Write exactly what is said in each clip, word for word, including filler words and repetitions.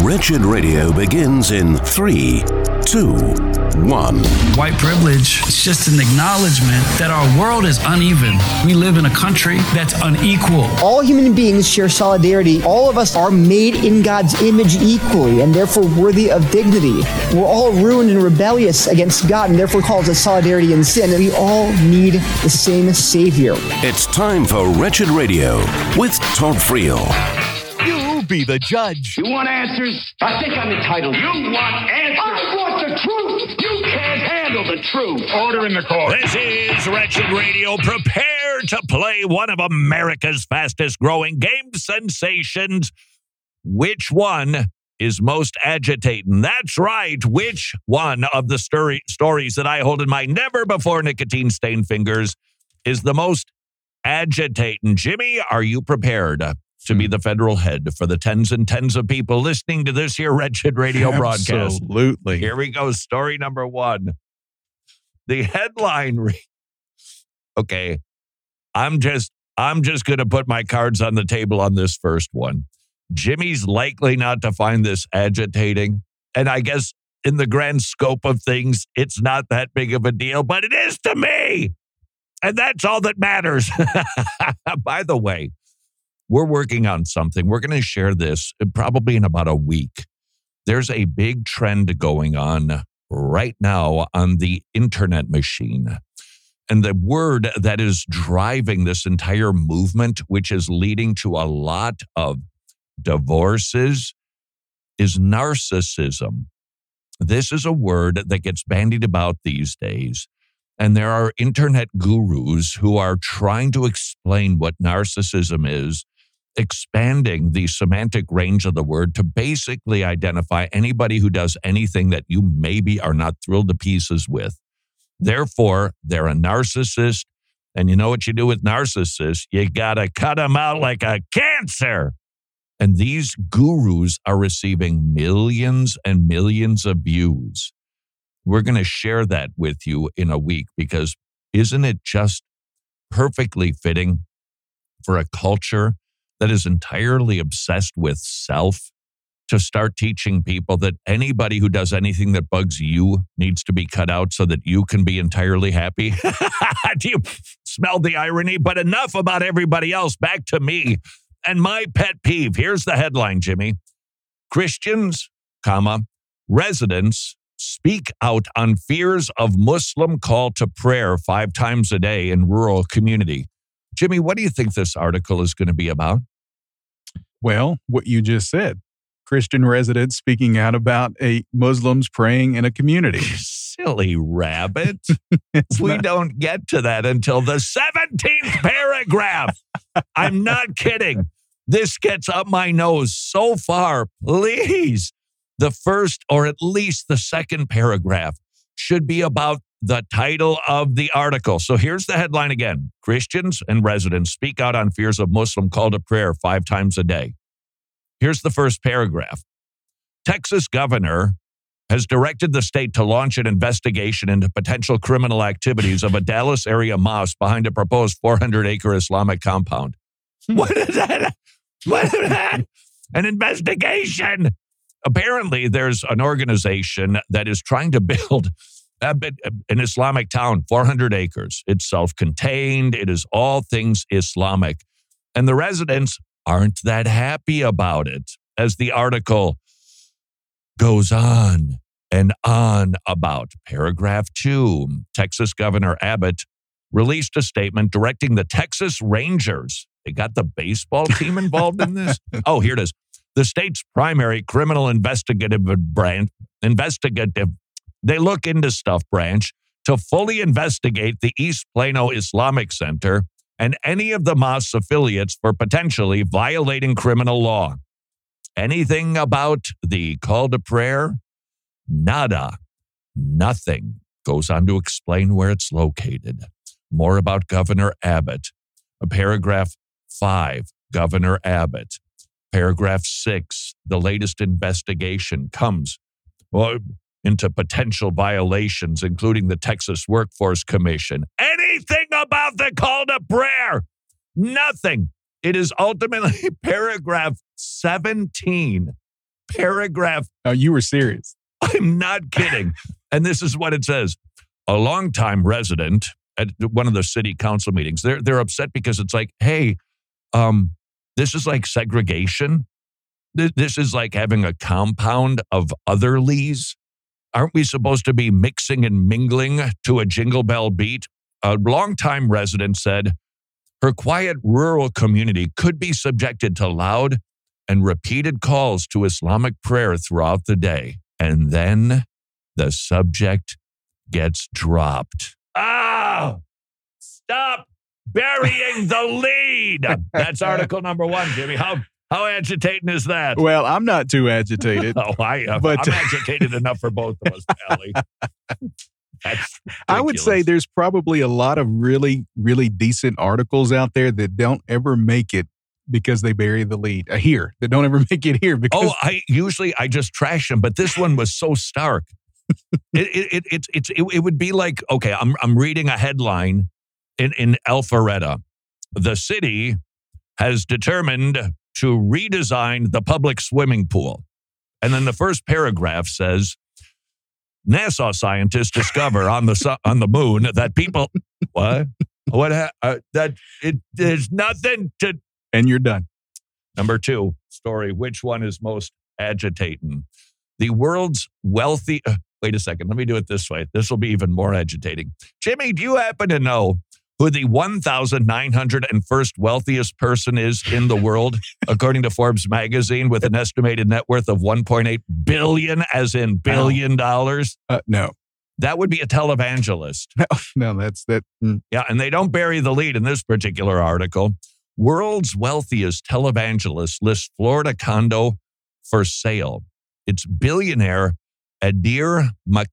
Wretched Radio begins in three, two, one. White privilege is just an acknowledgement that our world is uneven. We live in a country that's unequal. All human beings share solidarity. All of us are made in God's image equally and therefore worthy of dignity. We're all ruined and rebellious against God and therefore calls us solidarity in sin. And we all need the same Savior. It's time for Wretched Radio with Todd Friel. You be the judge. You want answers? I think I'm entitled. You want answers? I want the truth. You can't handle the truth. Order in the court. This is Wretched Radio. Prepare to play one of America's fastest growing game sensations. Which one is most agitating? That's right. Which one of the story, stories that I hold in my never before nicotine stained fingers is the most agitating? Jimmy, are you prepared to be the federal head for the tens and tens of people listening to this here Wretched Radio broadcast? Absolutely. Here we go. Story number one. The headline re- Okay. I'm just I'm just going to put my cards on the table on this first one. Jimmy's likely not to find this agitating. And I guess in the grand scope of things, it's not that big of a deal, but it is to me. And that's all that matters. By the way, we're working on something. We're going to share this probably in about a week. There's a big trend going on right now on the internet machine. And the word that is driving this entire movement, which is leading to a lot of divorces, is narcissism. This is a word that gets bandied about these days. And there are internet gurus who are trying to explain what narcissism is, expanding the semantic range of the word to basically identify anybody who does anything that you maybe are not thrilled to pieces with. Therefore, they're a narcissist. And you know what you do with narcissists? You got to cut them out like a cancer. And these gurus are receiving millions and millions of views. We're going to share that with you in a week because isn't it just perfectly fitting for a culture that is entirely obsessed with self to start teaching people that anybody who does anything that bugs you needs to be cut out so that you can be entirely happy? Do you smell the irony? But enough about everybody else. Back to me and my pet peeve. Here's the headline, Jimmy. Christians, comma, residents speak out on fears of Muslim call to prayer five times a day in rural community. Jimmy, what do you think this article is going to be about? Well, what you just said. Christian residents speaking out about a Muslims praying in a community. Silly rabbit. we not- don't get to that until the seventeenth paragraph. I'm not kidding. This gets up my nose so far. Please. The first or at least the second paragraph should be about the title of the article. So here's the headline again. Christians and residents speak out on fears of Muslim call to prayer five times a day. Here's the first paragraph. Texas governor has directed the state to launch an investigation into potential criminal activities of a Dallas area mosque behind a proposed four hundred acre Islamic compound. What is that? What is that? An investigation. Apparently, there's an organization that is trying to build an Islamic town, four hundred acres. It's self-contained. It is all things Islamic. And the residents aren't that happy about it, as the article goes on and on about. Paragraph two, Texas Governor Abbott released a statement directing the Texas Rangers. They got the baseball team involved in this? Oh, here it is. The state's primary criminal investigative branch, investigative, they look into stuff branch to fully investigate the East Plano Islamic Center and any of the mosque's affiliates for potentially violating criminal law. Anything about the call to prayer? Nada. Nothing. Goes on to explain where it's located. More about Governor Abbott. Paragraph five, Governor Abbott. Paragraph six, the latest investigation comes well, into potential violations, including the Texas Workforce Commission. Anything about the call to prayer? Nothing. It is ultimately paragraph seventeen. paragraph. Oh, you were serious. I'm not kidding. And this is what it says. A longtime resident at one of the city council meetings, they're, they're upset because it's like, hey, um, this is like segregation. This is like having a compound of otherlies. Aren't we supposed to be mixing and mingling to a Jingle Bell beat? A longtime resident said her quiet rural community could be subjected to loud and repeated calls to Islamic prayer throughout the day. And then the subject gets dropped. Ah! Stop burying the lead. That's article number one, Jimmy. How how agitating is that? Well, I'm not too agitated. oh, I, uh, but, I'm agitated enough for both of us, Pally. That's I would say there's probably a lot of really, really decent articles out there that don't ever make it because they bury the lead. Uh, here, that don't ever make it here. Because oh, I usually I just trash them, but this one was so stark. it, it, it, it, it, it, it would be like, okay, I'm I'm reading a headline in, in Alpharetta. The city has determined to redesign the public swimming pool. And then the first paragraph says, NASA scientists discover on the su- on the moon that people, what? What? Ha- uh, that it there's nothing to. And you're done. Number two story. Which one is most agitating? The world's wealthy. Uh, wait a second. Let me do it this way. This will be even more agitating. Jimmy, do you happen to know who the one thousand nine hundred first wealthiest person is in the world, according to Forbes magazine, with an estimated net worth of one point eight billion, as in billion dollars? Uh, no. That would be a televangelist. No, no that's that. Mm. Yeah, and they don't bury the lead in this particular article. World's wealthiest televangelist lists Florida condo for sale. It's billionaire Adir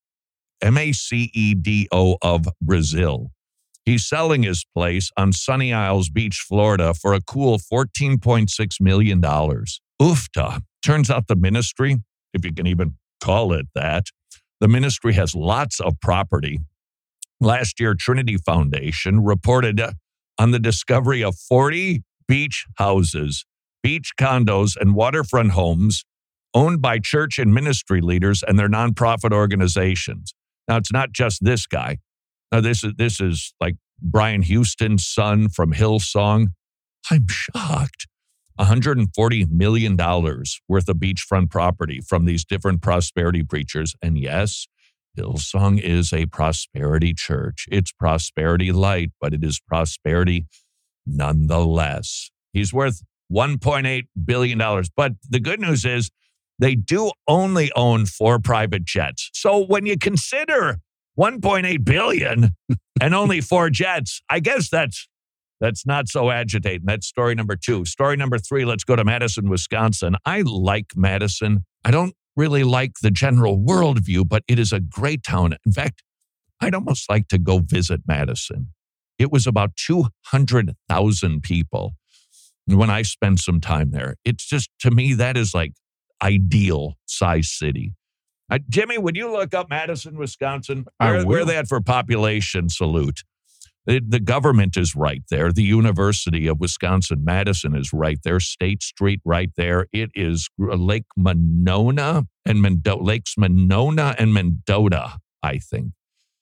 M A C E D O of Brazil. He's selling his place on Sunny Isles Beach, Florida for a cool fourteen point six million dollars. Oofta. Turns out the ministry, if you can even call it that, the ministry has lots of property. Last year, Trinity Foundation reported on the discovery of forty beach houses, beach condos, and waterfront homes owned by church and ministry leaders and their nonprofit organizations. Now, it's not just this guy. Now, this is this is like Brian Houston's son from Hillsong. I'm shocked. one hundred forty million dollars worth of beachfront property from these different prosperity preachers. And yes, Hillsong is a prosperity church. It's prosperity light, but it is prosperity nonetheless. He's worth one point eight billion dollars. But the good news is they do only own four private jets. So when you consider one point eight billion dollars and only four jets, I guess that's that's not so agitating. That's story number two. Story number three, let's go to Madison, Wisconsin. I like Madison. I don't really like the general worldview, but it is a great town. In fact, I'd almost like to go visit Madison. It was about two hundred thousand people when I spent some time there. It's just, to me, that is like ideal size city. Uh, Jimmy, would you look up Madison, Wisconsin? Where, where are they at for population? Salute. The, the government is right there. The University of Wisconsin-Madison is right there. State Street right there. It is Lake Monona and Mendota, Lakes Monona and Mendota, I think.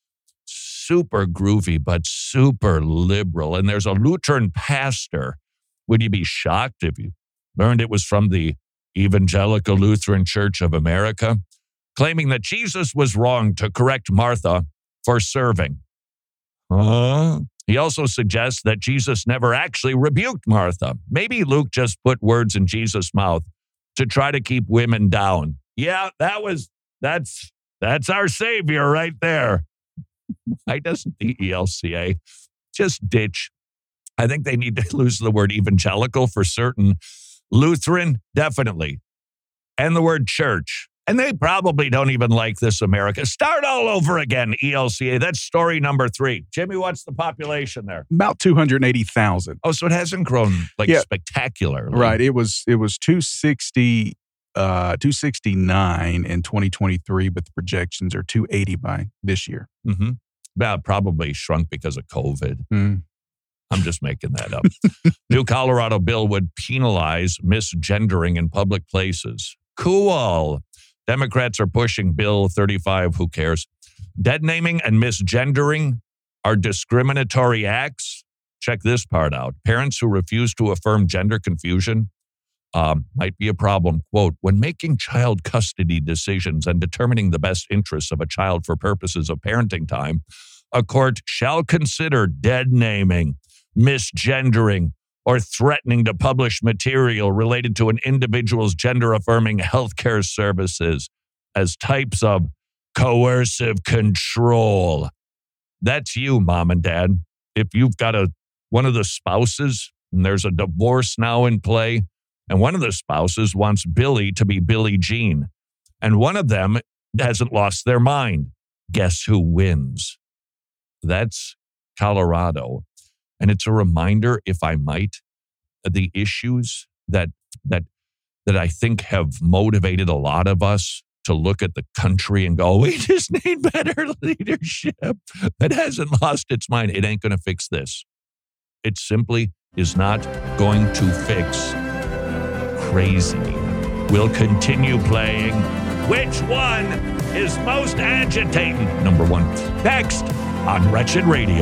Super groovy, but super liberal. And there's a Lutheran pastor. Would you be shocked if you learned it was from the Evangelical Lutheran Church of America, claiming that Jesus was wrong to correct Martha for serving? Huh? He also suggests that Jesus never actually rebuked Martha. Maybe Luke just put words in Jesus' mouth to try to keep women down. Yeah, that was, that's, that's our Savior right there. Why doesn't the E L C A just ditch? I think they need to lose the word evangelical for certain. Lutheran, definitely. And the word church. And they probably don't even like this America. Start all over again, E L C A. That's story number three. Jimmy, what's the population there? About two hundred eighty thousand. Oh, so it hasn't grown like yeah. spectacularly. Right. It was it was two sixty, uh, two sixty-nine in twenty twenty-three, but the projections are two eighty by this year. Mm-hmm. Well, probably shrunk because of COVID. Mm. I'm just making that up. New Colorado bill would penalize misgendering in public places. Cool. Democrats are pushing Bill thirty-five. Who cares? Dead naming and misgendering are discriminatory acts. Check this part out. Parents who refuse to affirm gender confusion um, might be a problem. Quote, when making child custody decisions and determining the best interests of a child for purposes of parenting time, a court shall consider dead naming, misgendering, or threatening to publish material related to an individual's gender-affirming healthcare services as types of coercive control. That's you, mom and dad. If you've got a one of the spouses, and there's a divorce now in play, and one of the spouses wants Billy to be Billie Jean, and one of them hasn't lost their mind, guess who wins? That's Colorado. And it's a reminder, if I might, of the issues that that that I think have motivated a lot of us to look at the country and go, we just need better leadership that hasn't lost its mind. It ain't going to fix this. It simply is not going to fix crazy. We'll continue playing. Which one is most agitating? Number one. Next on Wretched Radio.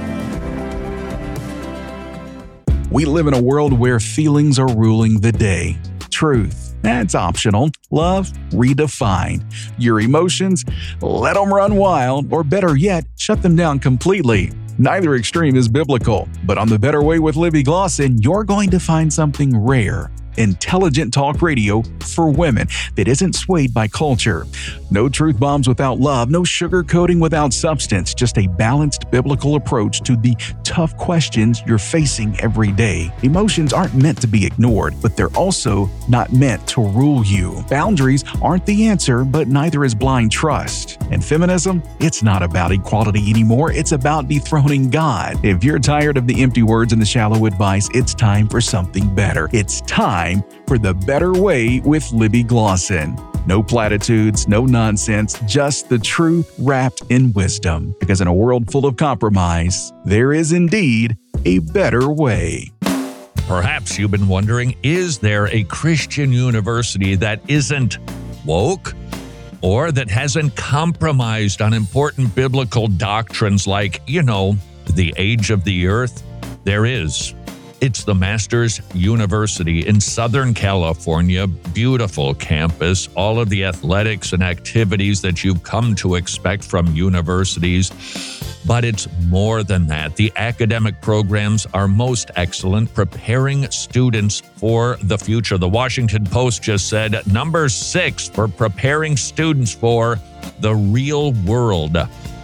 We live in a world where feelings are ruling the day. Truth, that's optional. Love, redefined. Your emotions, let them run wild, or better yet, shut them down completely. Neither extreme is biblical, but on The Better Way with Libby Glosson, you're going to find something rare. Intelligent talk radio for women that isn't swayed by culture. No truth bombs without love, no sugarcoating without substance, just a balanced biblical approach to the tough questions you're facing every day. Emotions aren't meant to be ignored, but they're also not meant to rule you. Boundaries aren't the answer, but neither is blind trust. And feminism, it's not about equality anymore, it's about dethroning God. If you're tired of the empty words and the shallow advice, it's time for something better. It's time for The Better Way with Libby Glosson. No platitudes, no nonsense, just the truth wrapped in wisdom. Because in a world full of compromise, there is indeed a better way. Perhaps you've been wondering, is there a Christian university that isn't woke or that hasn't compromised on important biblical doctrines like, you know, the age of the earth? There is. It's the Masters University in Southern California. Beautiful campus, all of the athletics and activities that you've come to expect from universities. But it's more than that. The academic programs are most excellent, preparing students for the future. The Washington Post just said number six for preparing students for the real world.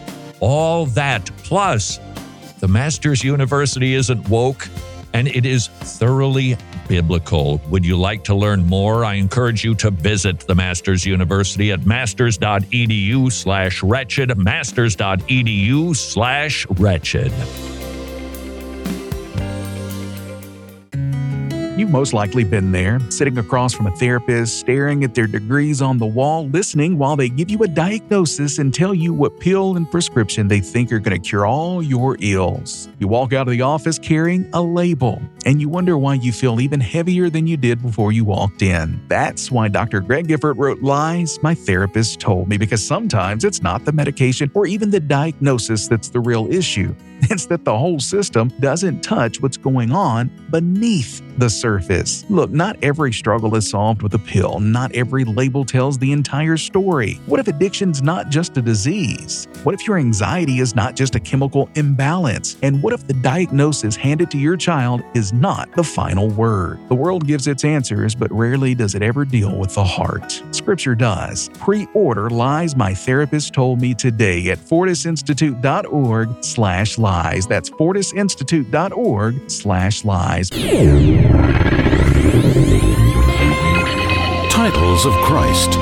All that, plus the Masters University isn't woke, and it is thoroughly biblical. Would you like to learn more? I encourage you to visit the Masters University at masters.edu slash wretched, masters.edu slash wretched. You've most likely been there, sitting across from a therapist, staring at their degrees on the wall, listening while they give you a diagnosis and tell you what pill and prescription they think are going to cure all your ills. You walk out of the office carrying a label, and you wonder why you feel even heavier than you did before you walked in. That's why Doctor Greg Gifford wrote Lies My Therapist Told Me, because sometimes it's not the medication or even the diagnosis that's the real issue. It's that the whole system doesn't touch what's going on beneath the surface. Look, not every struggle is solved with a pill. Not every label tells the entire story. What if addiction's not just a disease? What if your anxiety is not just a chemical imbalance? And what if the diagnosis handed to your child is not the final word? The world gives its answers, but rarely does it ever deal with the heart. Scripture does. Pre-order Lies My Therapist Told Me today at fortisinstitute.org slash lies. That's fortisinstitute.org slash lies. Titles of Christ.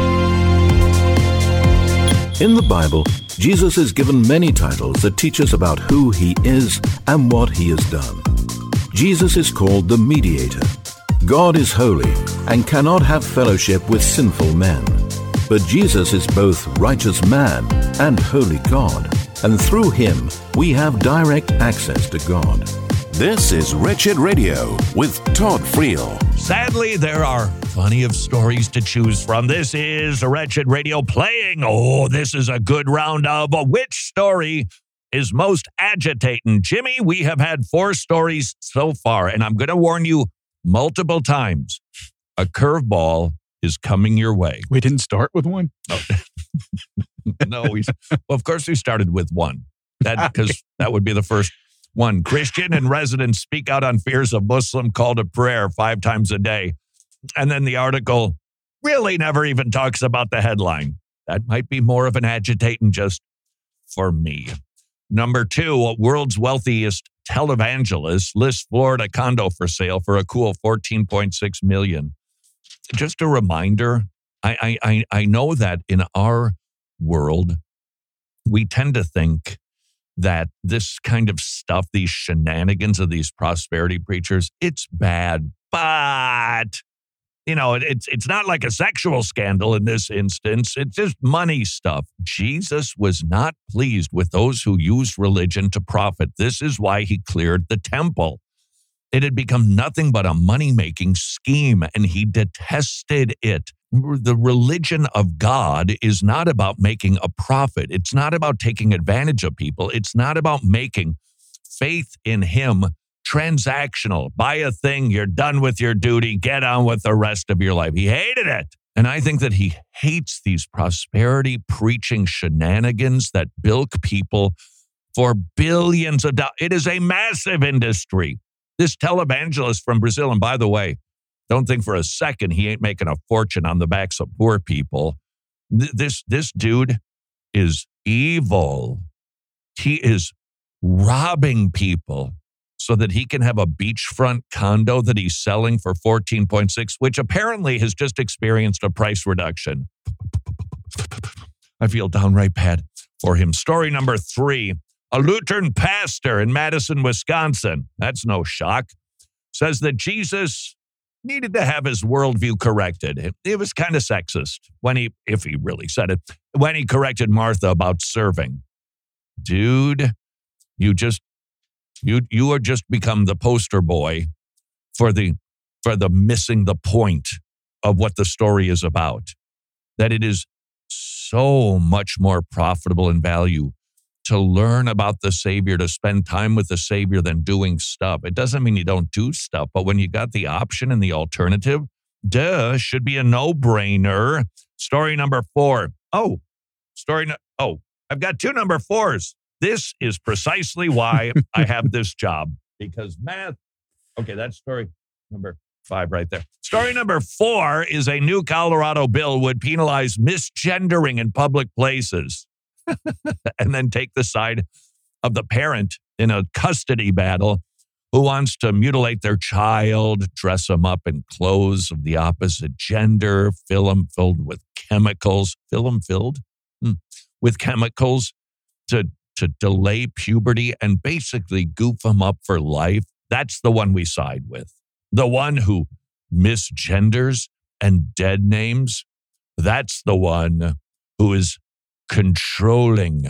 In the Bible, Jesus is given many titles that teach us about who he is and what he has done. Jesus is called the Mediator. God is holy and cannot have fellowship with sinful men. But Jesus is both righteous man and holy God, and through him we have direct access to God. This is Wretched Radio with Todd Friel. Sadly, there are plenty of stories to choose from. This is Wretched Radio playing. Oh, this is a good round of which story is most agitating. Jimmy, we have had four stories so far, and I'm going to warn you multiple times. A curveball is coming your way. We didn't start with one? Oh. No, we, well, of course we started with one. That because that would be the first one. Christian and residents speak out on fears of Muslim call to prayer five times a day. And then the article really never even talks about the headline. That might be more of an agitating just for me. Number two, world's wealthiest televangelist lists Florida condo for sale for a cool fourteen point six million dollars. Just a reminder, I, I, I know that in our world, we tend to think that this kind of stuff, these shenanigans of these prosperity preachers, it's bad. But, you know, it, it's it's not like a sexual scandal in this instance. It's just money stuff. Jesus was not pleased with those who used religion to profit. This is why he cleared the temple. It had become nothing but a money-making scheme, and he detested it. The religion of God is not about making a profit. It's not about taking advantage of people. It's not about making faith in him transactional. Buy a thing, you're done with your duty, get on with the rest of your life. He hated it. And I think that he hates these prosperity preaching shenanigans that bilk people for billions of dollars. It is a massive industry. This televangelist from Brazil, and by the way, don't think for a second he ain't making a fortune on the backs of poor people. This, this dude is evil. He is robbing people so that he can have a beachfront condo that he's selling for fourteen point six, which apparently has just experienced a price reduction. I feel downright bad for him. Story number three. A Lutheran pastor in Madison, Wisconsin, that's no shock, says that Jesus needed to have his worldview corrected. It was kind of sexist when he, if he really said it, when he corrected Martha about serving. Dude, you just, you you are just become the poster boy for the, for the missing the point of what the story is about. That it is so much more profitable in value to learn about the Savior, to spend time with the Savior than doing stuff. It doesn't mean you don't do stuff, but when you got the option and the alternative, duh, should be a no-brainer. Story number four. Oh, story, no- oh, I've got two number fours. This is precisely why I have this job, because math. Okay, that's story number five right there. Story number four is a new Colorado bill would penalize misgendering in public places. And then take the side of the parent in a custody battle who wants to mutilate their child, dress them up in clothes of the opposite gender, fill them filled with chemicals, fill them filled hmm. with chemicals to, to delay puberty and basically goof them up for life. That's the one we side with. The one who misgenders and dead names, that's the one who is controlling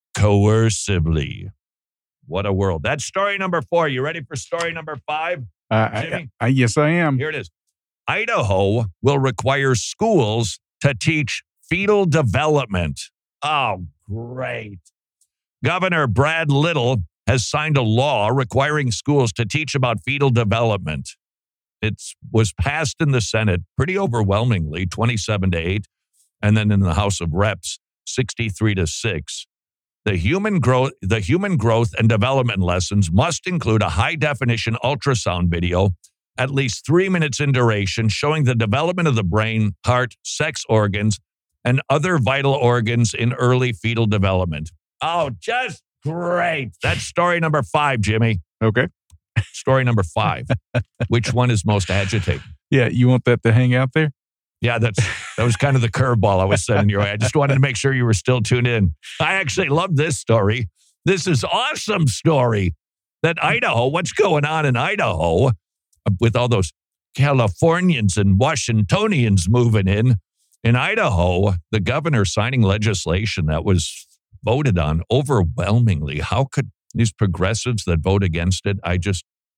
coercively. What a world. That's story number four. You ready for story number five? Uh, I, I, yes, I am. Here it is. Idaho will require schools to teach fetal development. Oh, great. Governor Brad Little has signed a law requiring schools to teach about fetal development. It was passed in the Senate pretty overwhelmingly, twenty-seven to eight, and then in the House of Reps, sixty-three to six. The human growth, the human growth and development lessons must include a high-definition ultrasound video, at least three minutes in duration, showing the development of the brain, heart, sex organs, and other vital organs in early fetal development. Oh, just great. That's story number five, Jimmy. Okay. Story number five. Which one is most agitating? Yeah, you want that to hang out there? Yeah, that's that was kind of the curveball I was sending your way. I just wanted to make sure you were still tuned in. I actually love this story. This is awesome story that Idaho, what's going on in Idaho with all those Californians and Washingtonians moving in? In Idaho, the governor signing legislation that was voted on overwhelmingly. How could these progressives that vote against it, I just,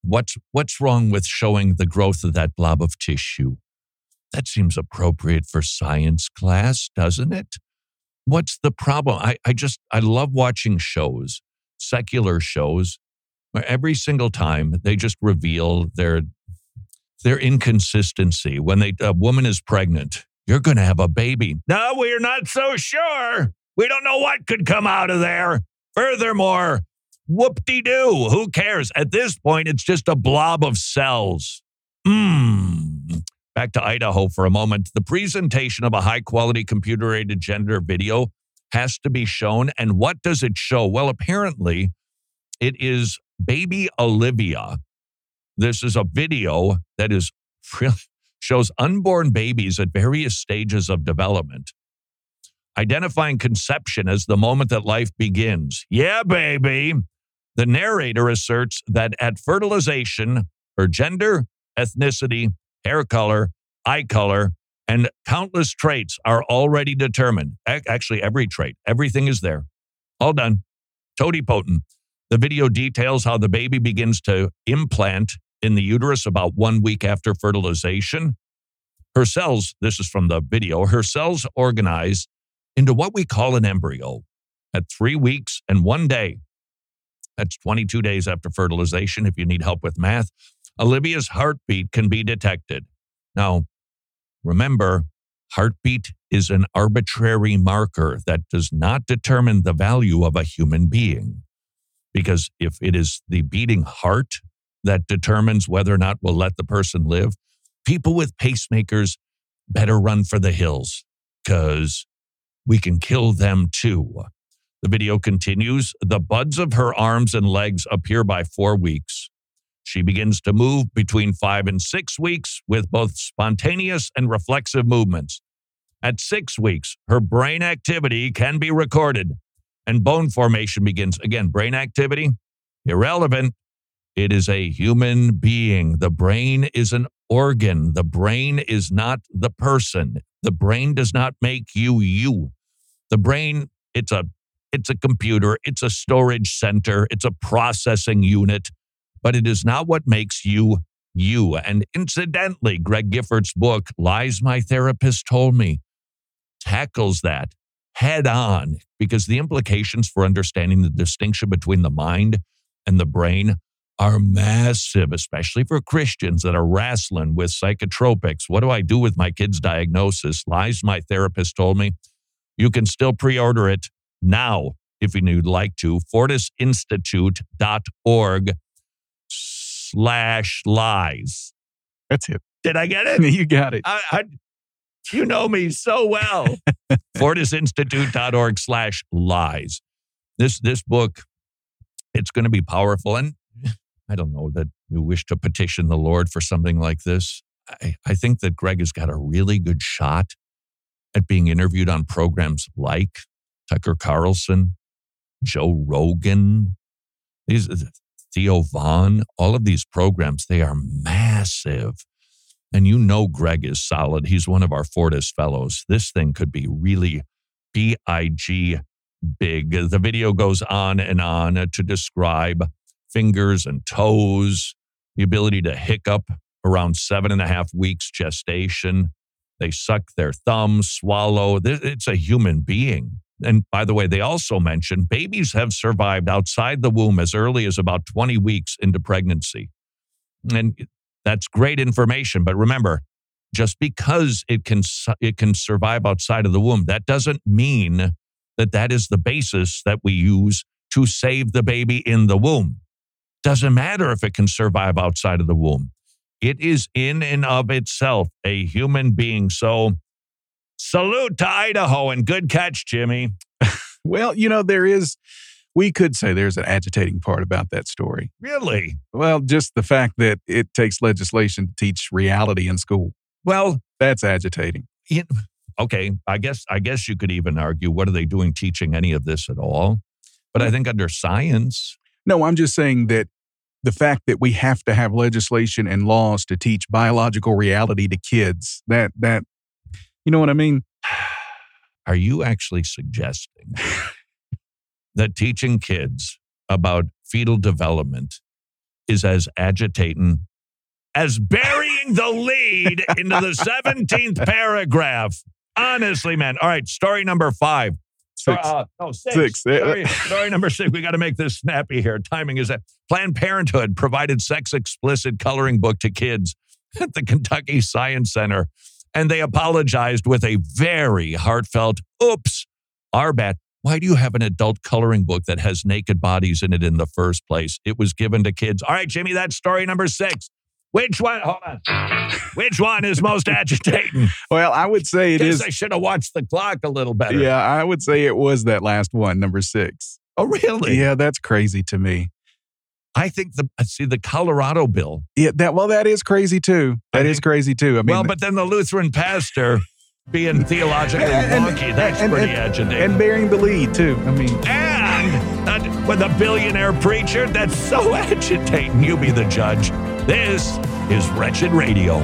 What's what's wrong with showing the growth of that blob of tissue? That seems appropriate for science class, doesn't it? What's the problem? I, I just, I love watching shows, secular shows, where every single time they just reveal their their inconsistency. When they, a woman is pregnant, you're going to have a baby. No, we're not so sure. We don't know what could come out of there. Furthermore, whoop-de-doo, who cares? At this point, it's just a blob of cells. Mmm. Back to Idaho for a moment. The presentation of a high-quality computer-aided gender video has to be shown. And what does it show? Well, apparently, it is baby Olivia. This is a video that is really shows unborn babies at various stages of development, identifying conception as the moment that life begins. Yeah, baby. The narrator asserts that at fertilization, her gender, ethnicity, hair color, eye color, and countless traits are already determined. Actually, every trait, everything is there. All done. Totipotent. The video details how the baby begins to implant in the uterus about one week after fertilization. Her cells, this is from the video, her cells organize into what we call an embryo at three weeks and one day. That's twenty-two days after fertilization, if you need help with math. Olivia's heartbeat can be detected. Now, remember, heartbeat is an arbitrary marker that does not determine the value of a human being. Because if it is the beating heart that determines whether or not we'll let the person live, people with pacemakers better run for the hills, because we can kill them too. The video continues. The buds of her arms and legs appear by four weeks. She begins to move between five and six weeks with both spontaneous and reflexive movements. At six weeks, her brain activity can be recorded and bone formation begins. Again, brain activity, irrelevant. It is a human being. The brain is an organ. The brain is not the person. The brain does not make you you. The brain, it's a it's a computer. It's a storage center. It's a processing unit. But it is not what makes you you. And incidentally, Greg Giffords' book, Lies My Therapist Told Me, tackles that head on, because the implications for understanding the distinction between the mind and the brain are massive, especially for Christians that are wrestling with psychotropics. What do I do with my kid's diagnosis? Lies My Therapist Told Me. You can still pre-order it now if you'd like to. fortisinstitute.org slash lies. That's it. Did I get it? You got it. I, I, you know me so well. fortisinstitute.org slash lies. This, this book, it's going to be powerful. And I don't know that you wish to petition the Lord for something like this. I, I think that Greg has got a really good shot at being interviewed on programs like Tucker Carlson, Joe Rogan, these Theo Vaughn, all of these programs, they are massive. And you know Greg is solid. He's one of our Fortis fellows. This thing could be really B I G big. The video goes on and on to describe fingers and toes, the ability to hiccup around seven and a half weeks gestation. They suck their thumbs, swallow. It's a human being. And by the way, they also mention babies have survived outside the womb as early as about twenty weeks into pregnancy. And that's great information. But remember, just because it can it can survive outside of the womb, that doesn't mean that that is the basis that we use to save the baby in the womb. Doesn't matter if it can survive outside of the womb. It is in and of itself a human being. So salute to Idaho and good catch, Jimmy. Well, you know, there is, we could say there's an agitating part about that story. Really? Well, just the fact that it takes legislation to teach reality in school. Well, that's agitating. You, okay, I guess I guess you could even argue, what are they doing teaching any of this at all? But I think under science. No, I'm just saying that the fact that we have to have legislation and laws to teach biological reality to kids, that, that, you know what I mean? Are you actually suggesting that teaching kids about fetal development is as agitating as burying the lead into the seventeenth paragraph. Honestly, man. All right, story number five. Six. Uh, no, six. Six. Story, story number six. We got to make this snappy here. Timing is that Planned Parenthood provided sex-explicit coloring book to kids at the Kentucky Science Center, and they apologized with a very heartfelt, oops, our bad. Why do you have an adult coloring book that has naked bodies in it in the first place? It was given to kids. All right, Jimmy, that's story number six. Which one? Hold on. Which one is most agitating? Well, I would say it Guess is. I should have watched the clock a little better. Yeah, I would say it was that last one, number six. Oh, really? Yeah, that's crazy to me. I think the see the Colorado bill. Yeah, that well, that is crazy too. That I is think- crazy too. I mean, Well, but then the Lutheran pastor being theologically wonky, that's and- pretty and- agitating. and bearing the lead too. I mean, And uh, with a billionaire preacher, that's so agitating. You be the judge. This is Wretched Radio.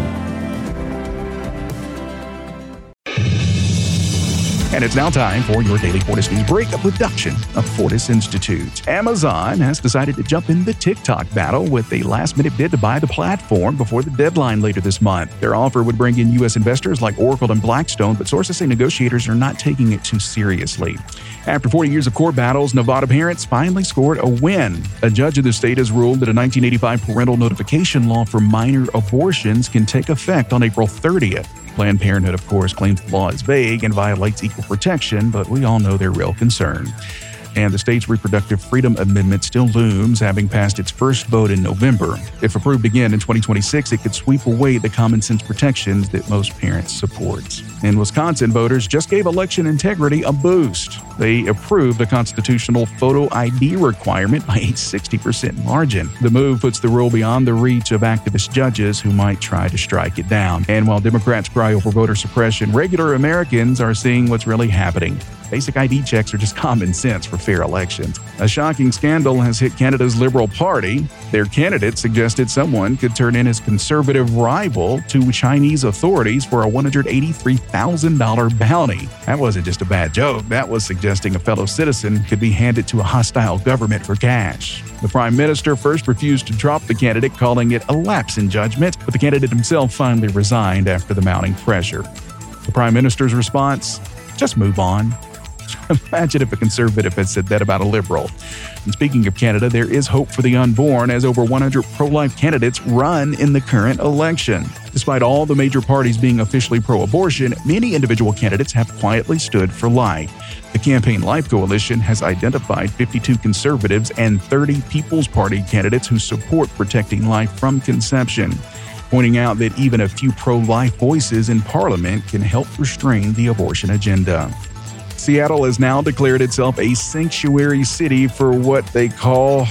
And it's now time for your daily Fortis News Break, a production of Fortis Institute. Amazon has decided to jump in the TikTok battle with a last-minute bid to buy the platform before the deadline later this month. Their offer would bring in U S investors like Oracle and Blackstone, but sources say negotiators are not taking it too seriously. After forty years of court battles, Nevada parents finally scored a win. A judge of the state has ruled that a nineteen eighty-five parental notification law for minor abortions can take effect on April thirtieth. Planned Parenthood, of course, claims the law is vague and violates equal protection, but we all know their real concern. And the state's Reproductive Freedom Amendment still looms, having passed its first vote in November. If approved again in twenty twenty-six, it could sweep away the common sense protections that most parents support. And Wisconsin voters just gave election integrity a boost. They approved a constitutional photo I D requirement by a sixty percent margin. The move puts the rule beyond the reach of activist judges who might try to strike it down. And while Democrats cry over voter suppression, regular Americans are seeing what's really happening. Basic I D checks are just common sense for fair elections. A shocking scandal has hit Canada's Liberal Party. Their candidate suggested someone could turn in his conservative rival to Chinese authorities for a one hundred eighty-three thousand dollars bounty. That wasn't just a bad joke. That was suggesting a fellow citizen could be handed to a hostile government for cash. The Prime Minister first refused to drop the candidate, calling it a lapse in judgment, but the candidate himself finally resigned after the mounting pressure. The Prime Minister's response? Just move on. Imagine if a conservative had said that about a liberal. And speaking of Canada, there is hope for the unborn as over one hundred pro-life candidates run in the current election. Despite all the major parties being officially pro-abortion, many individual candidates have quietly stood for life. The Campaign Life Coalition has identified fifty-two conservatives and thirty People's Party candidates who support protecting life from conception, pointing out that even a few pro-life voices in Parliament can help restrain the abortion agenda. Seattle has now declared itself a sanctuary city for what they call,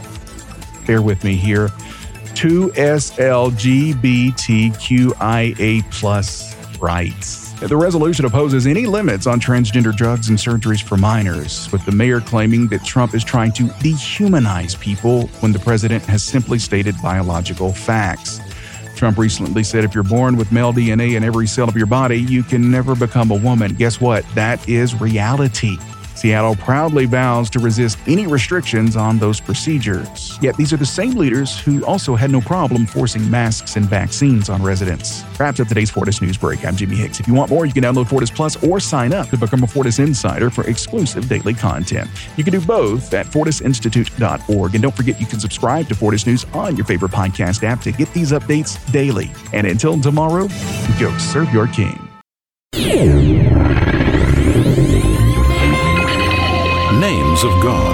bear with me here, two S L G B T Q I A plus rights. The resolution opposes any limits on transgender drugs and surgeries for minors, with the mayor claiming that Trump is trying to dehumanize people when the president has simply stated biological facts. Trump recently said if you're born with male D N A in every cell of your body, you can never become a woman. Guess what? That is reality. Seattle proudly vows to resist any restrictions on those procedures. Yet these are the same leaders who also had no problem forcing masks and vaccines on residents. Wraps up today's Fortis News Break. I'm Jimmy Hicks. If you want more, you can download Fortis Plus or sign up to become a Fortis Insider for exclusive daily content. You can do both at fortis institute dot org. And don't forget, you can subscribe to Fortis News on your favorite podcast app to get these updates daily. And until tomorrow, go serve your king. Names of God.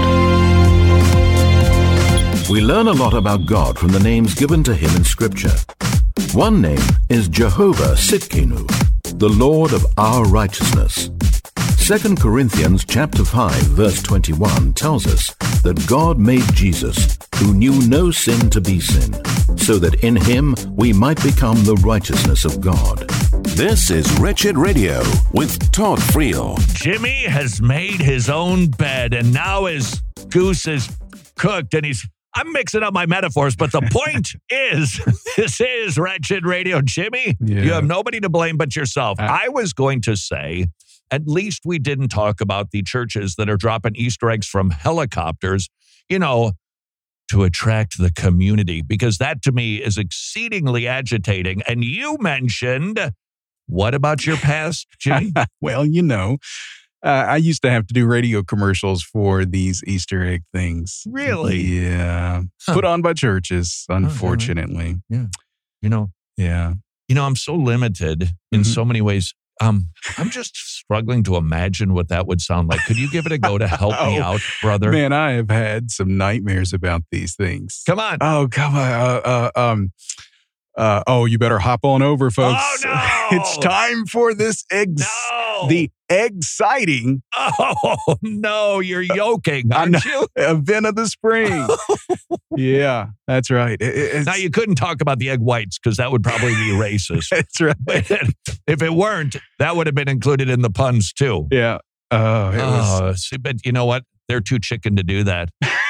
We learn a lot about God from the names given to him in Scripture. One name is Jehovah Sitkenu, the Lord of our righteousness. Second Corinthians chapter five, verse twenty-one tells us that God made Jesus, who knew no sin, to be sin, so that in him we might become the righteousness of God. This is Wretched Radio with Todd Friel. Jimmy has made his own bed, and now his goose is cooked, and he's... I'm mixing up my metaphors, but the point is, this is Wretched Radio. Jimmy, Yeah. you have nobody to blame but yourself. Uh, I was going to say, at least we didn't talk about the churches that are dropping Easter eggs from helicopters. You know, to attract the community, because that to me is exceedingly agitating. And you mentioned, what about your past, Jimmy? Well, you know, uh, I used to have to do radio commercials for these Easter egg things. Really? Yeah. Huh. Put on by churches, unfortunately. Yeah. You know, Yeah. you know, I'm so limited in Mhm. so many ways. Um, I'm just struggling to imagine what that would sound like. Could you give it a go to help me Oh, out, brother? Man, I have had some nightmares about these things. Come on. Oh, come on. Uh, uh, um, uh, oh, you better hop on over, folks. Oh, no. It's time for this egg. No. The exciting Oh, no, you're yoking, I aren't know. you? event of the spring. Yeah, that's right. It- it's, Now, you couldn't talk about the egg whites because that would probably be racist. that's right. But if it weren't, that would have been included in the puns too. Yeah. Oh, it was. Oh, see, but you know what? They're too chicken to do that.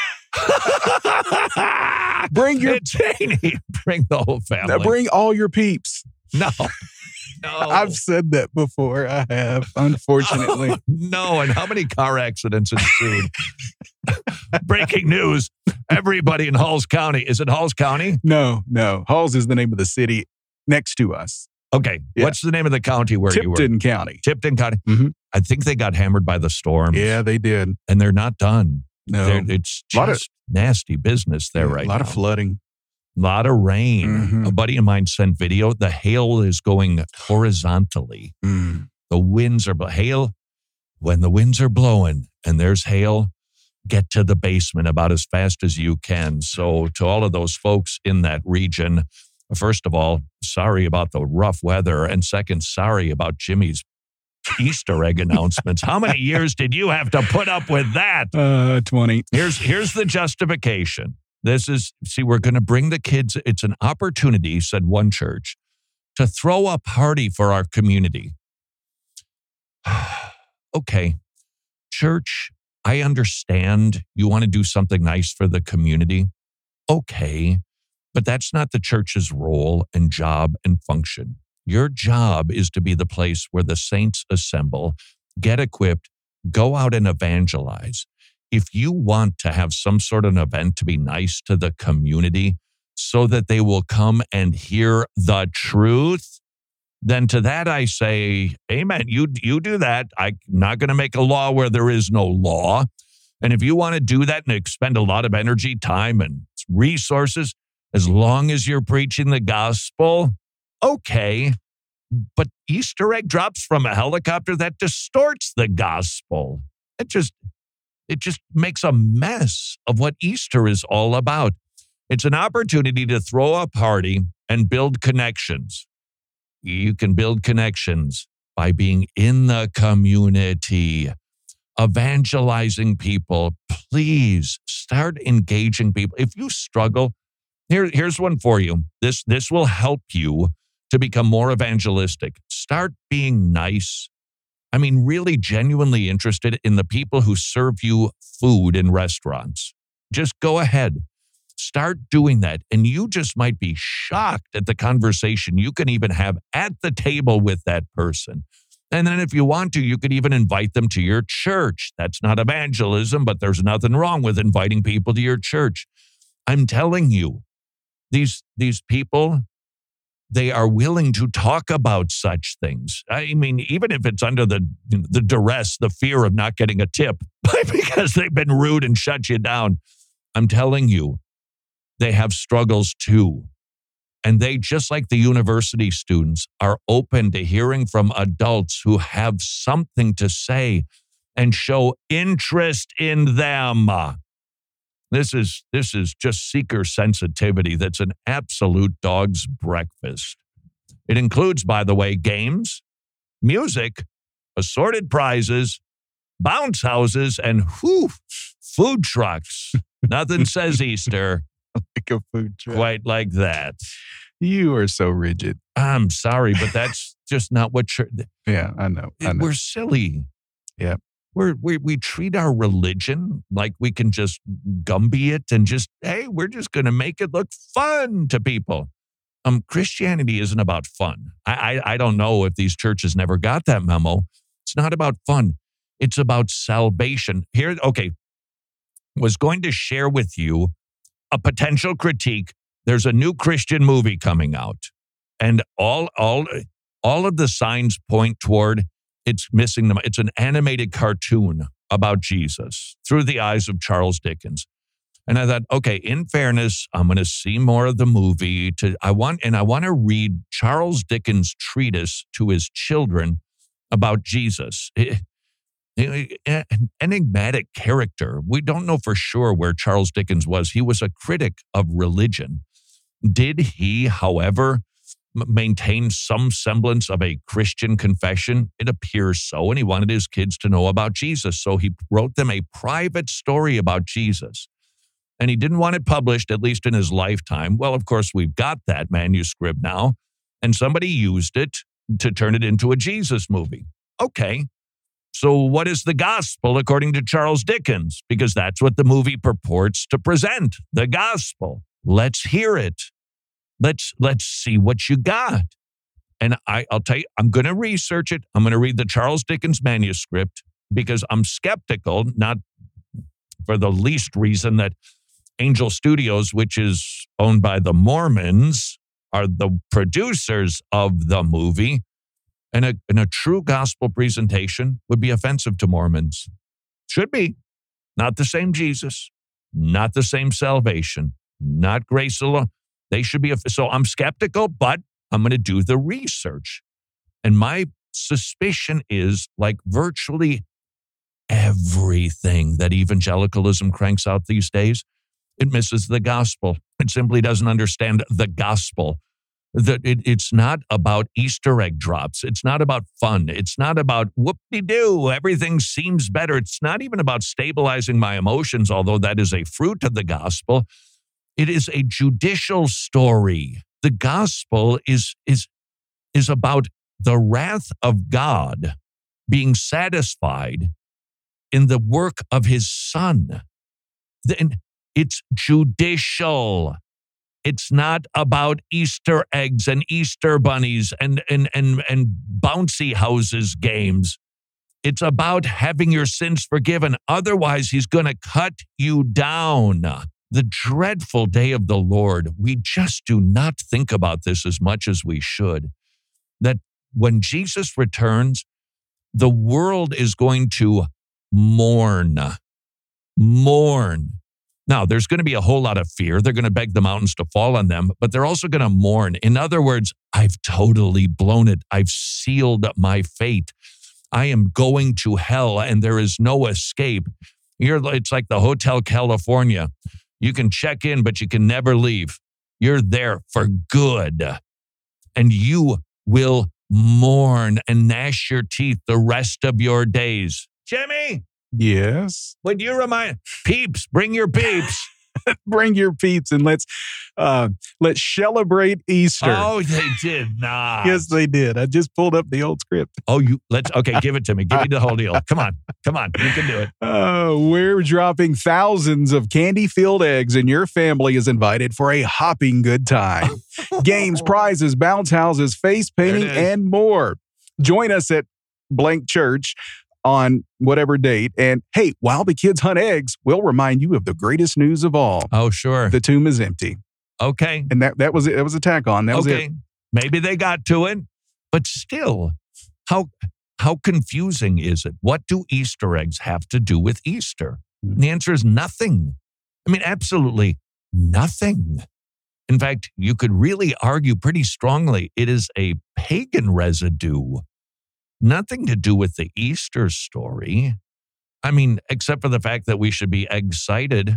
Bring your- It's Haney. Bring the whole family. Now bring all your peeps. No. No. I've said that before. I have, unfortunately. Oh, no. And how many car accidents ensued? Breaking news. Everybody in Halls County. Is it Halls County? No, no. Halls is the name of the city next to us. Okay. Yeah. What's the name of the county where you were? Tipton County. Tipton County. Mhm. I think they got hammered by the storm. Yeah, they did. And they're not done. No. They're- it's Lot of- just nasty business there right A lot now. of flooding. A lot of rain. Mhm. A buddy of mine sent video. The hail is going horizontally. Mm. The winds are, bl- hail, when the winds are blowing and there's hail, get to the basement about as fast as you can. So to all of those folks in that region, first of all, sorry about the rough weather. And second, sorry about Jimmy's Easter egg announcements. How many years did you have to put up with that? Uh, twenty. Here's here's the justification. This is, see, we're going to bring the kids. It's an opportunity, said one church, to throw a party for our community. Okay, church, I understand you want to do something nice for the community. Okay, but that's not the church's role and job and function. Your job is to be the place where the saints assemble, get equipped, go out and evangelize. If you want to have some sort of an event to be nice to the community so that they will come and hear the truth, then to that I say, amen. You, you do that. I'm not going to make a law where there is no law. And if you want to do that and expend a lot of energy, time, and resources, as long as you're preaching the gospel, okay. But Easter egg drops from a helicopter, that distorts the gospel. It just... It just makes a mess of what Easter is all about. It's an opportunity to throw a party and build connections. You can build connections by being in the community, evangelizing people. Please start engaging people. If you struggle, here, here's one for you. This, this will help you to become more evangelistic. Start being nice. I mean, really genuinely interested in the people who serve you food in restaurants. Just go ahead. Start doing that. And you just might be shocked at the conversation you can even have at the table with that person. And then if you want to, you could even invite them to your church. That's not evangelism, but there's nothing wrong with inviting people to your church. I'm telling you, these, these people, they are willing to talk about such things. I mean, even if it's under the the duress, the fear of not getting a tip because they've been rude and shut you down. I'm telling you, they have struggles too. And they, just like the university students, are open to hearing from adults who have something to say and show interest in them. This is this is just seeker sensitivity that's an absolute dog's breakfast. It includes, by the way, games, music, assorted prizes, bounce houses, and whew, food trucks. Nothing says Easter Like a food truck. quite like that. You are so rigid. I'm sorry, but that's just not what church. Yeah, I know. I know. We're silly. Yeah. We're, we we treat our religion like we can just Gumby it and just, hey, we're just going to make it look fun to people. Um, Christianity isn't about fun. I, I I don't know if these churches never got that memo. It's not about fun. It's about salvation. Here, okay, was going to share with you a potential critique. There's a new Christian movie coming out, and all all all of the signs point toward it's missing them. It's an animated cartoon about Jesus through the eyes of Charles Dickens. And I thought, okay, in fairness, I'm going to see more of the movie. To I want and I want to read Charles Dickens' treatise to his children about Jesus. An enigmatic character. We don't know for sure where Charles Dickens was. He was a critic of religion. Did he, however, maintain some semblance of a Christian confession? It appears so, and he wanted his kids to know about Jesus. So he wrote them a private story about Jesus. And he didn't want it published, at least in his lifetime. Well, of course, we've got that manuscript now, and somebody used it to turn it into a Jesus movie. Okay, so what is the gospel according to Charles Dickens? Because that's what the movie purports to present, the gospel. Let's hear it. Let's let's see what you got. And I, I'll tell you, I'm going to research it. I'm going to read the Charles Dickens manuscript because I'm skeptical, not for the least reason that Angel Studios, which is owned by the Mormons, are the producers of the movie. And a, and a true gospel presentation would be offensive to Mormons. Should be. Not the same Jesus, not the same salvation, not grace alone. They should be. So I'm skeptical, but I'm going to do the research. And my suspicion is, like virtually everything that evangelicalism cranks out these days, it misses the gospel. It simply doesn't understand the gospel. That it, it's not about Easter egg drops. It's not about fun. It's not about whoop-de-doo. Everything seems better. It's not even about stabilizing my emotions, although that is a fruit of the gospel. It is a judicial story. The gospel is, is, is about the wrath of God being satisfied in the work of his son. Then it's judicial. It's not about Easter eggs and Easter bunnies and, and, and, and bouncy houses games. It's about having your sins forgiven. Otherwise, he's going to cut you down. The dreadful day of the Lord, we just do not think about this as much as we should. That when Jesus returns, the world is going to mourn. Mourn. Now, there's going to be a whole lot of fear. They're going to beg the mountains to fall on them, but they're also going to mourn. In other words, I've totally blown it. I've sealed my fate. I am going to hell, and there is no escape. You're, it's like the Hotel California. You can check in, but you can never leave. You're there for good. And you will mourn and gnash your teeth the rest of your days. Jimmy? Yes. Would you remind peeps, bring your peeps. Bring your peeps and let's uh, let's celebrate Easter. Oh, they did not. Yes, they did. I just pulled up the old script. Oh, you let's okay. Give it to me. Give me the whole deal. Come on, come on. You can do it. Uh, we're dropping thousands of candy-filled eggs, and your family is invited for a hopping good time. Games, prizes, bounce houses, face painting, and more. Join us at Blank Church on whatever date. And hey, while the kids hunt eggs, we'll remind you of the greatest news of all. Oh, sure. The tomb is empty. Okay. And that, that was it. That was a tack on. That was okay. it. Maybe they got to it, but still, how how confusing is it? What do Easter eggs have to do with Easter? And the answer is nothing. I mean, absolutely nothing. In fact, you could really argue pretty strongly it is a pagan residue. Nothing to do with the Easter story. I mean, except for the fact that we should be excited.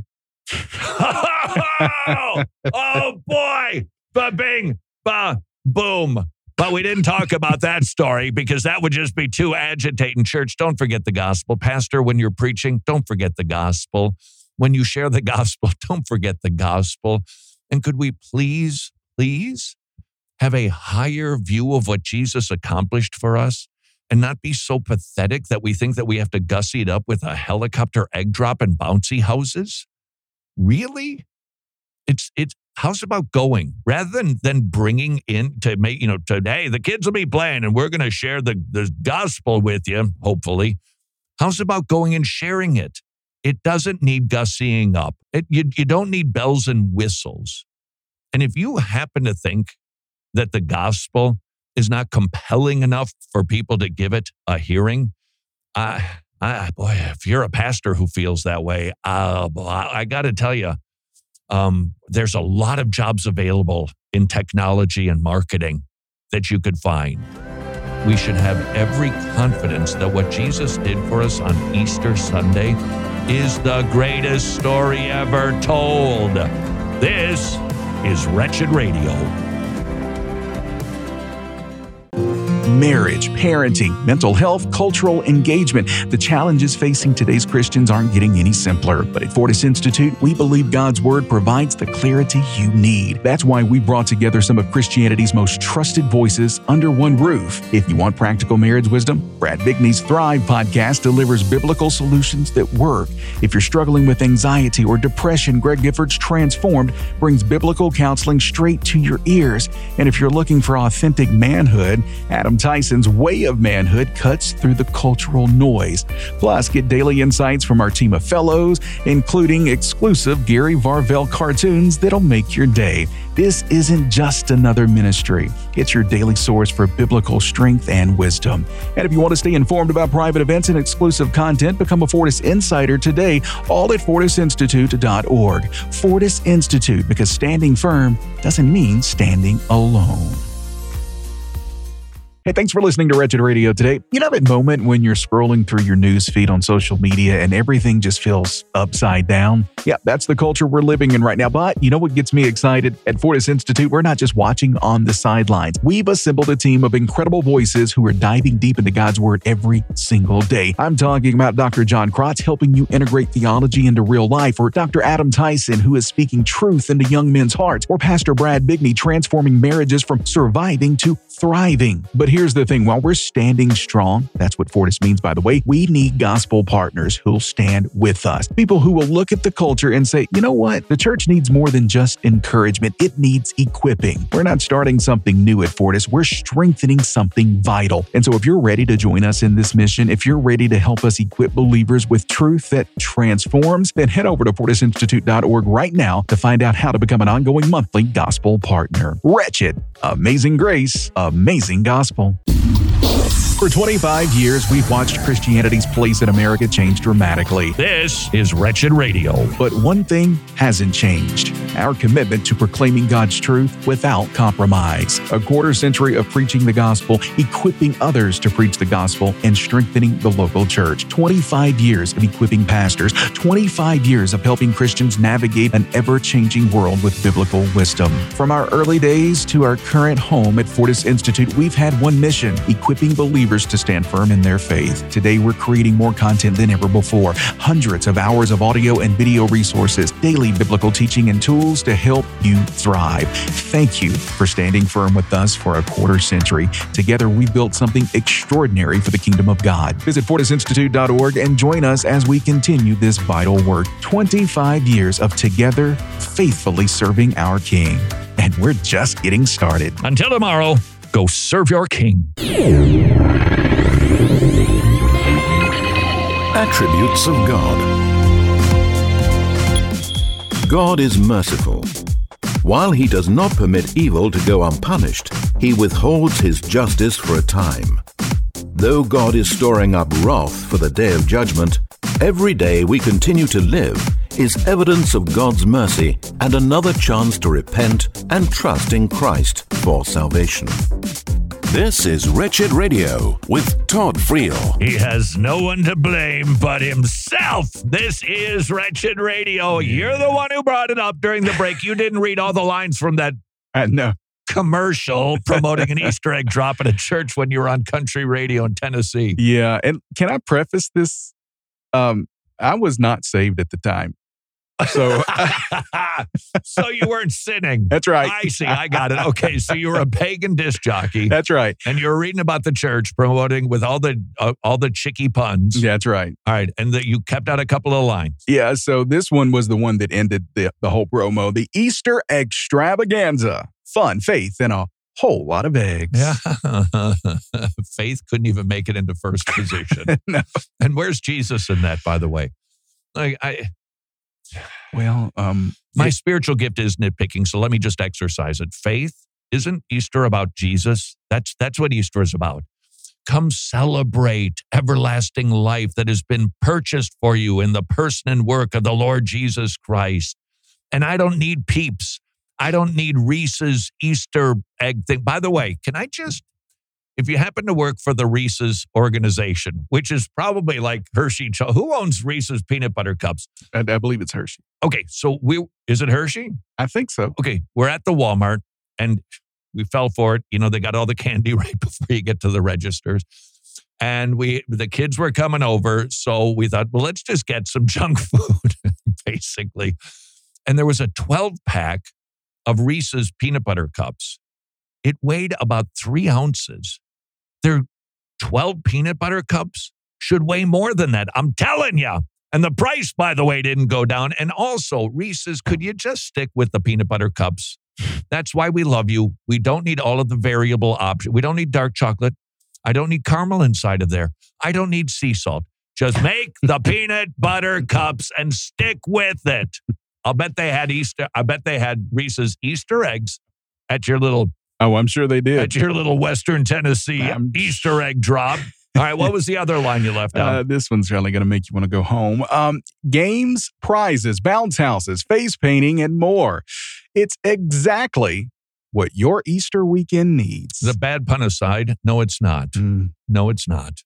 oh, oh, boy. Ba-bing, ba-boom. But we didn't talk about that story because that would just be too agitating. Church, don't forget the gospel. Pastor, when you're preaching, don't forget the gospel. When you share the gospel, don't forget the gospel. And could we please, please have a higher view of what Jesus accomplished for us? And not be so pathetic that we think that we have to gussy it up with a helicopter egg drop and bouncy houses? Really? It's, it's, how's about going? Rather than, than bringing in to make, you know, today the kids will be playing and we're going to share the, the gospel with you, hopefully. How's about going and sharing it? it doesn't need gussying up. It, you, you don't need bells and whistles. And if you happen to think that the gospel is not compelling enough for people to give it a hearing, I, I, boy, if you're a pastor who feels that way, uh, boy, I, I got to tell you, um, there's a lot of jobs available in technology and marketing that you could find. We should have every confidence that what Jesus did for us on Easter Sunday is the greatest story ever told. This is Wretched Radio. Marriage, parenting, mental health, cultural engagement. The challenges facing today's Christians aren't getting any simpler. But at Fortis Institute, we believe God's Word provides the clarity you need. That's why we brought together some of Christianity's most trusted voices under one roof. If you want practical marriage wisdom, Brad Bigney's Thrive podcast delivers biblical solutions that work. If you're struggling with anxiety or depression, Greg Gifford's Transformed brings biblical counseling straight to your ears. And if you're looking for authentic manhood, Adam Tyson's Way of Manhood cuts through the cultural noise. Plus, get daily insights from our team of fellows, including exclusive Gary Varvel cartoons that'll make your day. This isn't just another ministry. It's your daily source for biblical strength and wisdom. And if you want to stay informed about private events and exclusive content, become a Fortis Insider today, all at fortis institute dot org. Fortis Institute, because standing firm doesn't mean standing alone. Hey, thanks for listening to Wretched Radio today. You know that moment when you're scrolling through your news feed on social media and everything just feels upside down? Yeah, that's the culture we're living in right now. But you know what gets me excited? At Fortis Institute, we're not just watching on the sidelines. We've assembled a team of incredible voices who are diving deep into God's Word every single day. I'm talking about Doctor John Krotz helping you integrate theology into real life, or Doctor Adam Tyson, who is speaking truth into young men's hearts, or Pastor Brad Bigney transforming marriages from surviving to thriving. But here's the thing, while we're standing strong, that's what Fortis means, by the way, we need gospel partners who'll stand with us. People who will look at the culture and say, you know what? The church needs more than just encouragement. It needs equipping. We're not starting something new at Fortis. We're strengthening something vital. And so if you're ready to join us in this mission, if you're ready to help us equip believers with truth that transforms, then head over to fortis institute dot org right now to find out how to become an ongoing monthly gospel partner. Wretched, amazing grace, amazing gospel. For twenty-five years, we've watched Christianity's place in America change dramatically. This is Wretched Radio. But one thing hasn't changed: our commitment to proclaiming God's truth without compromise. A quarter century of preaching the gospel, equipping others to preach the gospel, and strengthening the local church. twenty-five years of equipping pastors. twenty-five years of helping Christians navigate an ever-changing world with biblical wisdom. From our early days to our current home at Fortis Institute, we've had one mission: equipping believers to stand firm in their faith. Today, we're creating more content than ever before. Hundreds of hours of audio and video resources, daily biblical teaching and tools to help you thrive. Thank you for standing firm with us for a quarter century. Together, we've built something extraordinary for the kingdom of God. Visit fortis institute dot org and join us as we continue this vital work. twenty-five years of together faithfully serving our King. And we're just getting started. Until tomorrow, go serve your King. Attributes of God. God is merciful. While he does not permit evil to go unpunished, he withholds his justice for a time. Though God is storing up wrath for the day of judgment, every day we continue to live is evidence of God's mercy and another chance to repent and trust in Christ for salvation. This is Wretched Radio with Todd Friel. He has no one to blame but himself. This is Wretched Radio. You're the one who brought it up during the break. You didn't read all the lines from that Uh, no. commercial promoting an Easter egg drop at a church when you were on country radio in Tennessee. Yeah, and can I preface this? Um, I was not saved at the time. So, so you weren't sinning. That's right. I see. I got it. Okay, so you were a pagan disc jockey. That's right. And you were reading about the church promoting with all the uh, all the chicky puns. That's right. All right, and that you kept out a couple of lines. Yeah. So this one was the one that ended the the whole promo. The Easter extravaganza, fun, faith, and a whole lot of eggs. Yeah. Faith couldn't even make it into first position. No. And where's Jesus in that, by the way? Like I, Well, um, my it- spiritual gift is nitpicking, so let me just exercise it. Faith, isn't Easter about Jesus? That's that's what Easter is about. Come celebrate everlasting life that has been purchased for you in the person and work of the Lord Jesus Christ. And I don't need Peeps. I don't need Reese's Easter egg thing. By the way, can I just, if you happen to work for the Reese's organization, which is probably like Hershey, who owns Reese's peanut butter cups? I, I believe it's Hershey. Okay, so we is it Hershey? I think so. Okay, we're at the Walmart and we fell for it. You know, they got all the candy right before you get to the registers. And we, the kids were coming over. So we thought, well, let's just get some junk food, basically. And there was a twelve pack of Reese's peanut butter cups. It weighed about three ounces. Their twelve peanut butter cups should weigh more than that. I'm telling you. And the price, by the way, didn't go down. And also, Reese's, could you just stick with the peanut butter cups? That's why we love you. We don't need all of the variable options. We don't need dark chocolate. I don't need caramel inside of there. I don't need sea salt. Just make the peanut butter cups and stick with it. I'll bet they had Easter. I bet they had Reese's Easter eggs at your little. Oh, I'm sure they did. At your little Western Tennessee I'm... Easter egg drop. All right, what was the other line you left out? Uh, this one's really going to make you want to go home. Um, games, prizes, bounce houses, face painting, and more. It's exactly what your Easter weekend needs. The bad pun aside, no, it's not. Mm. No, it's not.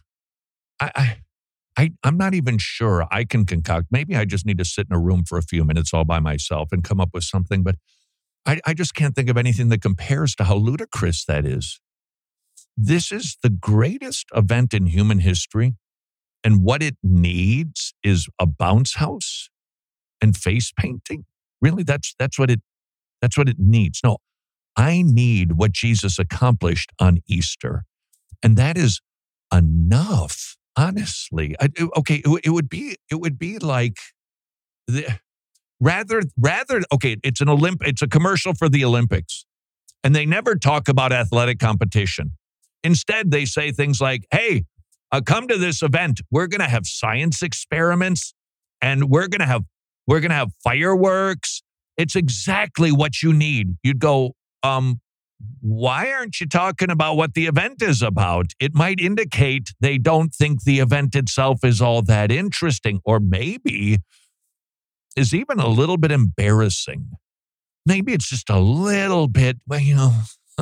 I, I, I, I'm not even sure I can concoct. Maybe I just need to sit in a room for a few minutes all by myself and come up with something. But I, I just can't think of anything that compares to how ludicrous that is. This is the greatest event in human history. And what it needs is a bounce house and face painting. Really, that's that's what it that's what it needs. No, I need what Jesus accomplished on Easter. And that is enough, honestly. I, okay, it, it would be it would be like the, rather rather okay, it's an Olymp it's a commercial for the Olympics. And they never talk about athletic competition. Instead, they say things like, hey, uh, come to this event. We're going to have science experiments and we're going to have we're going to have fireworks. It's exactly what you need. You'd go, um, why aren't you talking about what the event is about? It might indicate they don't think the event itself is all that interesting, or maybe is even a little bit embarrassing. Maybe it's just a little bit, well, you know,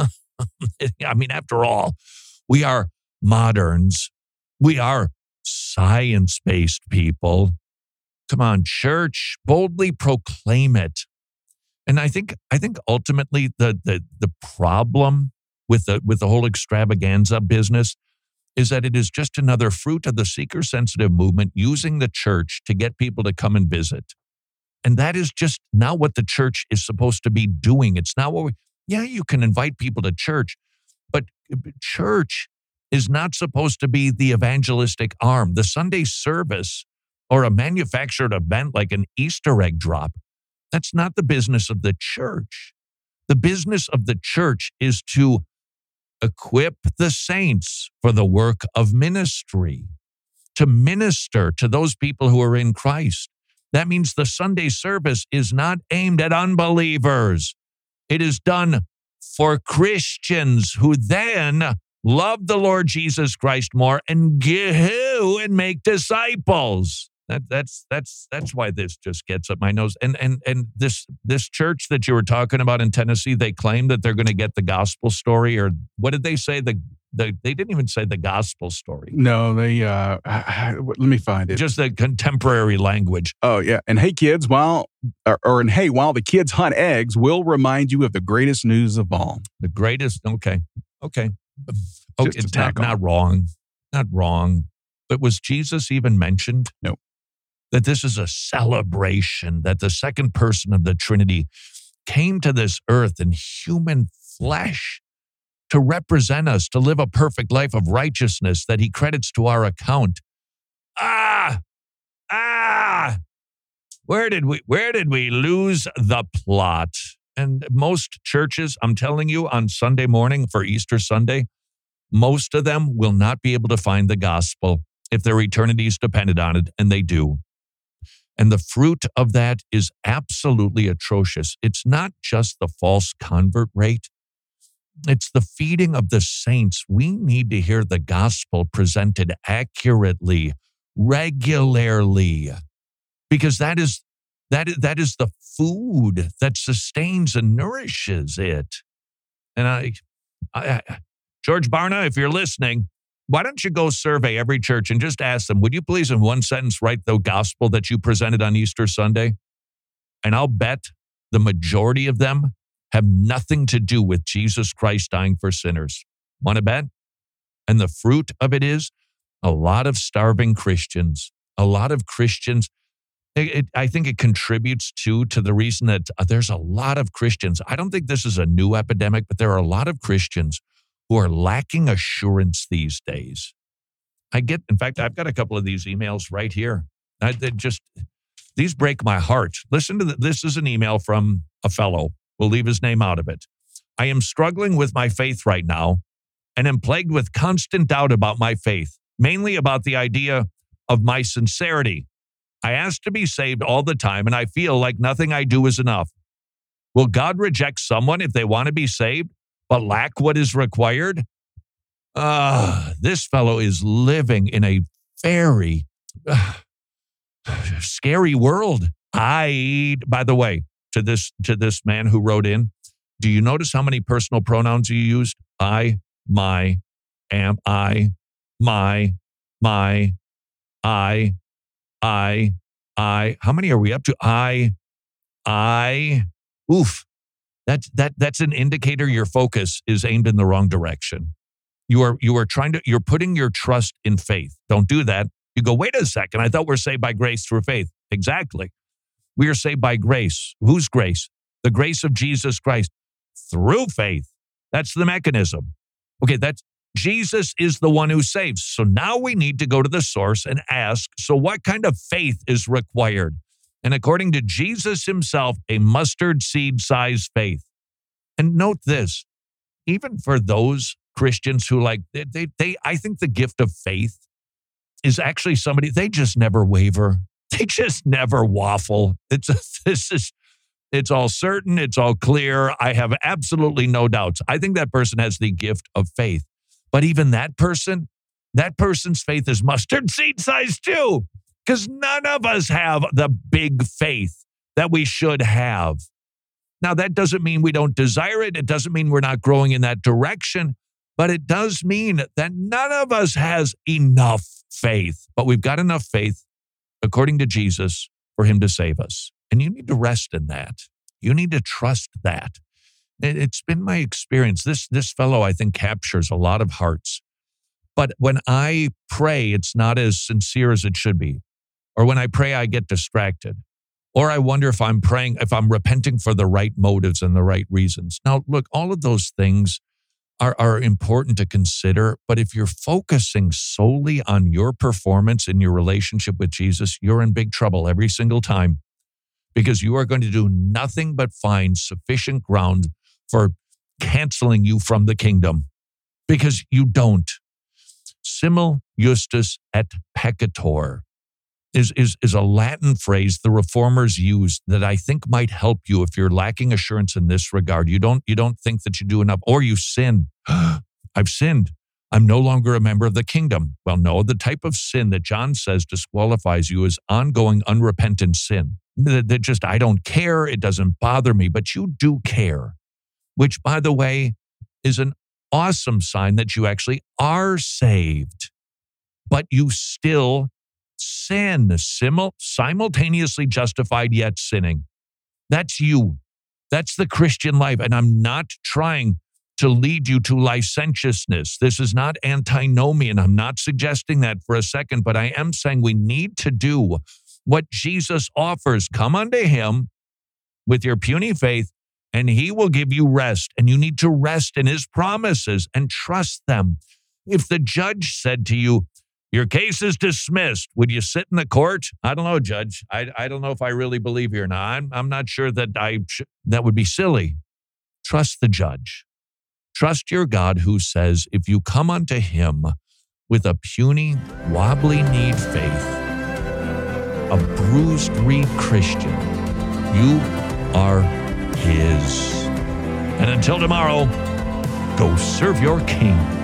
I mean, after all, we are moderns. We are science-based people. Come on, church, boldly proclaim it. And I think I think ultimately the the the problem with the with the whole extravaganza business is that it is just another fruit of the seeker-sensitive movement using the church to get people to come and visit. And that is just not what the church is supposed to be doing. It's not what we, yeah, you can invite people to church, but church is not supposed to be the evangelistic arm. The Sunday service or a manufactured event like an Easter egg drop, that's not the business of the church. The business of the church is to equip the saints for the work of ministry, to minister to those people who are in Christ. That means the Sunday service is not aimed at unbelievers. It is done for Christians who then love the Lord Jesus Christ more and go and make disciples. That, that's that's that's why this just gets up my nose. And and and this this church that you were talking about in Tennessee, they claim that they're going to get the gospel story, or what did they say? The the they didn't even say the gospel story. No, they. Uh, I, I, let me find it. Just the contemporary language. Oh yeah, and hey kids, while or, or and hey, while the kids hunt eggs, we'll remind you of the greatest news of all. The greatest. Okay, okay, okay. Just It's not not wrong, not wrong. But was Jesus even mentioned? No. That this is a celebration, that the second person of the Trinity came to this earth in human flesh to represent us, to live a perfect life of righteousness that he credits to our account. Ah, ah, where did we, where did we lose the plot? And most churches, I'm telling you, on Sunday morning for Easter Sunday, most of them will not be able to find the gospel if their eternity is dependent on it, and they do. And the fruit of that is absolutely atrocious. It's not just the false convert rate. It's the feeding of the saints. We need to hear the gospel presented accurately, regularly, because that is that is, that is the food that sustains and nourishes it. And I, I, George Barna, if you're listening, why don't you go survey every church and just ask them, would you please in one sentence write the gospel that you presented on Easter Sunday? And I'll bet the majority of them have nothing to do with Jesus Christ dying for sinners. Want to bet? And the fruit of it is a lot of starving Christians, a lot of Christians. It, it, I think it contributes too to the reason that uh, there's a lot of Christians. I don't think this is a new epidemic, but there are a lot of Christians who are lacking assurance these days. I get, in fact, I've got a couple of these emails right here. I, they just, these break my heart. Listen to the, this is an email from a fellow. We'll leave his name out of it. I am struggling with my faith right now and am plagued with constant doubt about my faith, mainly about the idea of my sincerity. I ask to be saved all the time, and I feel like nothing I do is enough. Will God reject someone if they want to be saved, but lack what is required? Uh, this fellow is living in a very uh, scary world. I, by the way, to this, to this man who wrote in, do you notice how many personal pronouns you used? I, my, am, I, my, my, I, I, I. How many are we up to? I, I. Oof. That's that. That's an indicator your focus is aimed in the wrong direction. You are you are trying to. You're putting your trust in faith. Don't do that. You go. Wait a second. I thought we're saved by grace through faith. Exactly. We are saved by grace. Whose grace? The grace of Jesus Christ through faith. That's the mechanism. Okay. That's. Jesus is the one who saves. So now we need to go to the source and ask, so what kind of faith is required? And according to Jesus himself, a mustard seed size faith. And note this, even for those Christians who like, they, they, they, I think the gift of faith is actually somebody, they just never waver. They just never waffle. It's this is, it's all certain. It's all clear. I have absolutely no doubts. I think that person has the gift of faith. But even that person, that person's faith is mustard seed size too, because none of us have the big faith that we should have. Now, that doesn't mean we don't desire it. It doesn't mean we're not growing in that direction, but it does mean that none of us has enough faith. But we've got enough faith, according to Jesus, for him to save us. And you need to rest in that. You need to trust that. It's been my experience. This, this fellow, I think, captures a lot of hearts. But when I pray, it's not as sincere as it should be. Or when I pray, I get distracted. Or I wonder if I'm praying, if I'm repenting for the right motives and the right reasons. Now, look, all of those things are, are important to consider. But if you're focusing solely on your performance in your relationship with Jesus, you're in big trouble every single time. Because you are going to do nothing but find sufficient ground for canceling you from the kingdom, because you don't. Simul justus et peccator is, is, is a Latin phrase the reformers used that I think might help you if you're lacking assurance in this regard. You don't, you don't think that you do enough, or you sin. I've sinned. I'm no longer a member of the kingdom. Well, no, the type of sin that John says disqualifies you is ongoing, unrepentant sin. That, that just, I don't care. It doesn't bother me, but you do care. Which, by the way, is an awesome sign that you actually are saved, but you still sin, simul- simultaneously justified yet sinning. That's you. That's the Christian life. And I'm not trying to lead you to licentiousness. This is not antinomian. I'm not suggesting that for a second, but I am saying we need to do what Jesus offers. Come unto him with your puny faith, and he will give you rest. And you need to rest in his promises and trust them. If the judge said to you, your case is dismissed, would you sit in the court? I don't know, Judge. I, I don't know if I really believe you or not. I'm, I'm not sure that I sh- that would be silly. Trust the judge. Trust your God who says, if you come unto him with a puny, wobbly need faith, a bruised reed Christian. You are his. And until tomorrow, go serve your King.